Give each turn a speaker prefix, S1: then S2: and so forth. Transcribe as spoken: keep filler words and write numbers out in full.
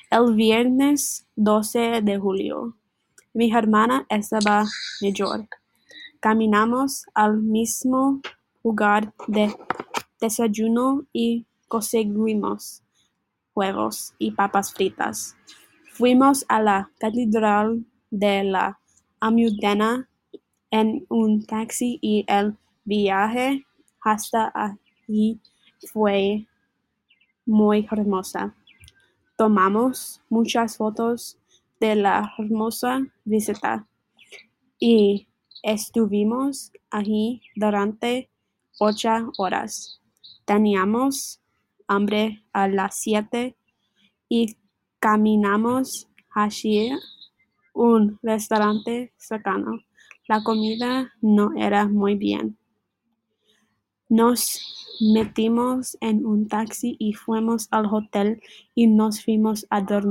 S1: El viernes doce de julio, mi hermana estaba mayor. Caminamos al mismo lugar de desayuno y conseguimos huevos y papas fritas. Fuimos a la Catedral de la Almudena en un taxi y el viaje hasta allí fue muy hermosa. Tomamos muchas fotos de la hermosa visita y estuvimos allí durante ocho horas. Teníamos hambre a las siete y caminamos hacia un restaurante cercano. La comida no era muy bien. Nos metimos en un taxi y fuimos al hotel y nos fuimos a dormir.